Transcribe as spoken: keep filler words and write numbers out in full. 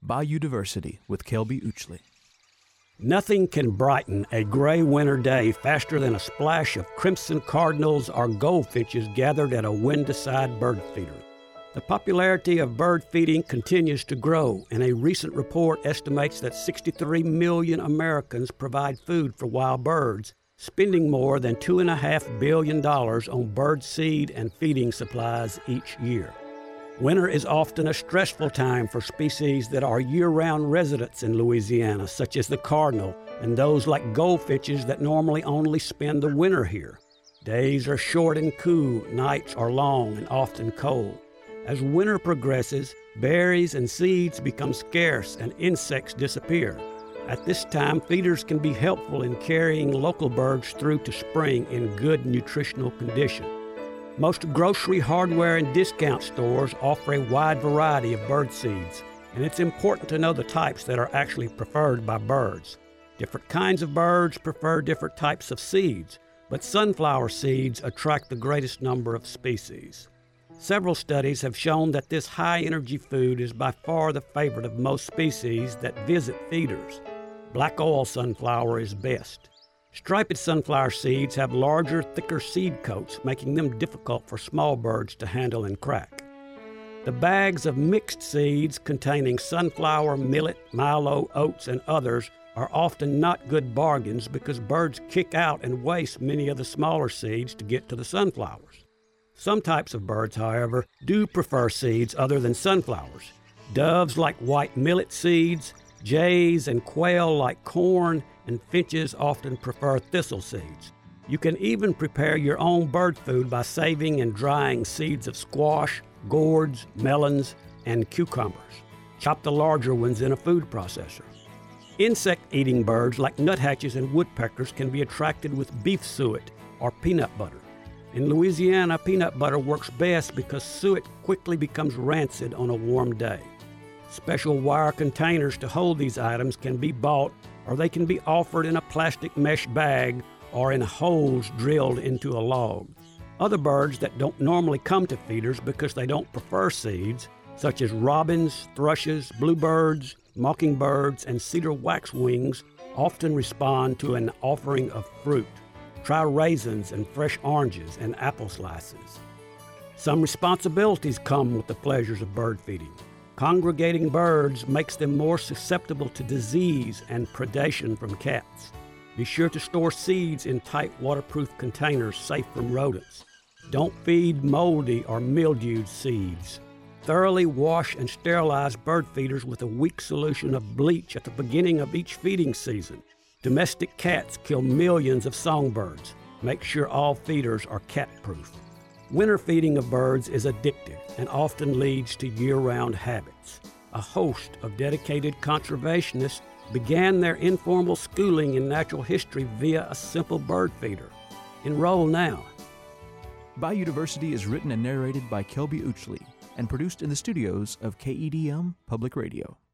Biodiversity with Kelby Uchley. Nothing can brighten a gray winter day faster than a splash of crimson cardinals or goldfinches gathered at a Windeside bird feeder. The popularity of bird feeding continues to grow, and a recent report estimates that sixty-three million Americans provide food for wild birds, spending more than two point five billion dollars on bird seed and feeding supplies each year. Winter is often a stressful time for species that are year-round residents in Louisiana, such as the cardinal and those like goldfinches that normally only spend the winter here. Days are short and cool, nights are long and often cold. As winter progresses, berries and seeds become scarce and insects disappear. At this time, feeders can be helpful in carrying local birds through to spring in good nutritional condition. Most grocery, hardware, and discount stores offer a wide variety of bird seeds, and it's important to know the types that are actually preferred by birds. Different kinds of birds prefer different types of seeds, but sunflower seeds attract the greatest number of species. Several studies have shown that this high-energy food is by far the favorite of most species that visit feeders. Black oil sunflower is best. Striped sunflower seeds have larger, thicker seed coats, making them difficult for small birds to handle and crack. The bags of mixed seeds containing sunflower, millet, milo, oats, and others are often not good bargains because birds kick out and waste many of the smaller seeds to get to the sunflowers. Some types of birds, however, do prefer seeds other than sunflowers. Doves like white millet seeds, jays and quail like corn, and finches often prefer thistle seeds. You can even prepare your own bird food by saving and drying seeds of squash, gourds, melons, and cucumbers. Chop the larger ones in a food processor. Insect-eating birds like nuthatches and woodpeckers can be attracted with beef suet or peanut butter. In Louisiana, peanut butter works best because suet quickly becomes rancid on a warm day. Special wire containers to hold these items can be bought, or they can be offered in a plastic mesh bag or in holes drilled into a log. Other birds that don't normally come to feeders because they don't prefer seeds, such as robins, thrushes, bluebirds, mockingbirds, and cedar waxwings, often respond to an offering of fruit. Try raisins and fresh oranges and apple slices. Some responsibilities come with the pleasures of bird feeding. Congregating birds makes them more susceptible to disease and predation from cats. Be sure to store seeds in tight waterproof containers safe from rodents. Don't feed moldy or mildewed seeds. Thoroughly wash and sterilize bird feeders with a weak solution of bleach at the beginning of each feeding season. Domestic cats kill millions of songbirds. Make sure all feeders are cat-proof. Winter feeding of birds is addictive and often leads to year-round habits. A host of dedicated conservationists began their informal schooling in natural history via a simple bird feeder. Enroll now. Biodiversity is written and narrated by Kelby Uchley and produced in the studios of K E D M Public Radio.